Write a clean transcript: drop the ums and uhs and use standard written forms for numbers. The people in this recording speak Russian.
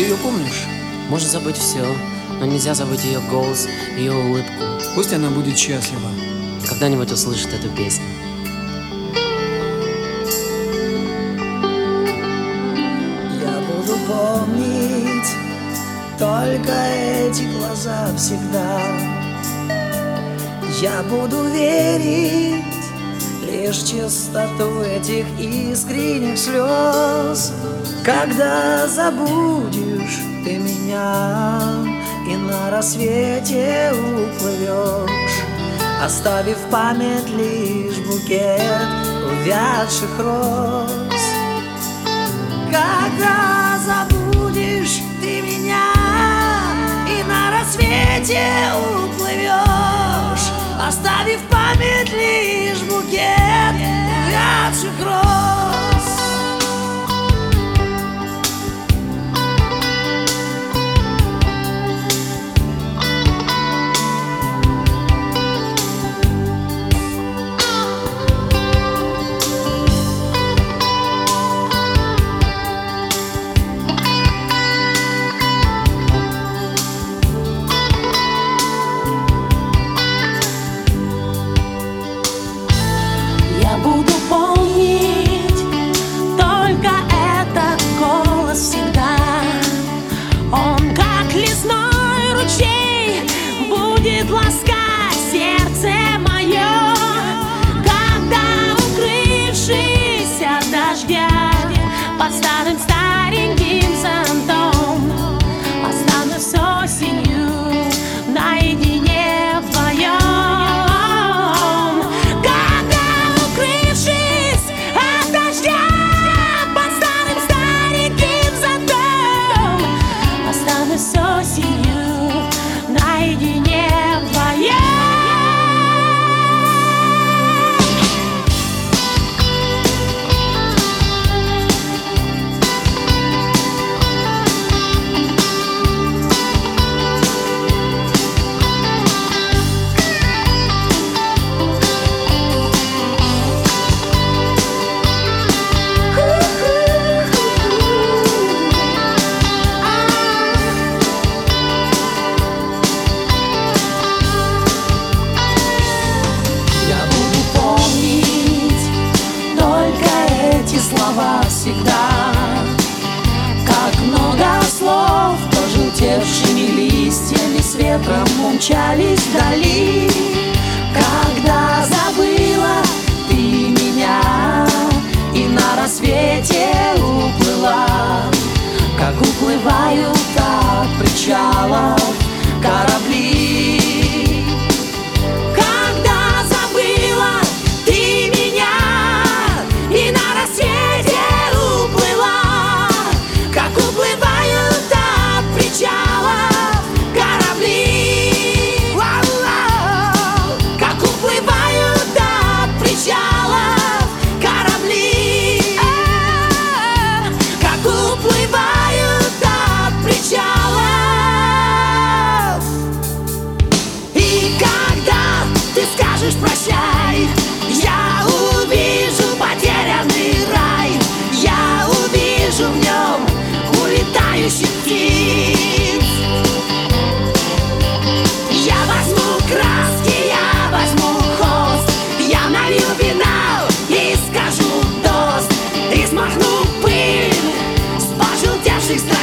Ты ее помнишь? Можно забыть все, но нельзя забыть ее голос, ее улыбку. Пусть она будет счастлива. Когда-нибудь услышит эту песню. Я буду помнить только эти глаза всегда. Я буду верить лишь в чистоту этих искренних слез. Когда забудешь ты меня и на рассвете уплывешь, оставив в память лишь букет увядших роз. Когда забудешь ты меня и на рассвете уплывешь, оставив в память лишь букет увядших роз. Я буду помнить только этот голос всегда. Он, как лесной ручей, будет ласкать сердце мое. Когда, укрывшись от дождя под старым стареньким зонтом, останусь с осенью наедине вдвоем. С осенью наедине вдвоем. Слова всегда, как много слов, пожелтевшими листьями с ветром умчались вдали. Когда забыла ты меня и на рассвете уплыла, как уплывают от причалов корабли. Когда забыла ты меня и на рассвете уплыла, как уплывают от причалов корабли. Как уплывают от причалов корабли. Как уплывают от причалов. И когда ты скажешь прощай, я увижу потерянный рай. Я увижу в нем улетающих птиц. Я возьму краски, я возьму холст, я налью вина и скажу тост, и смахну пыль с пожелтевших страниц.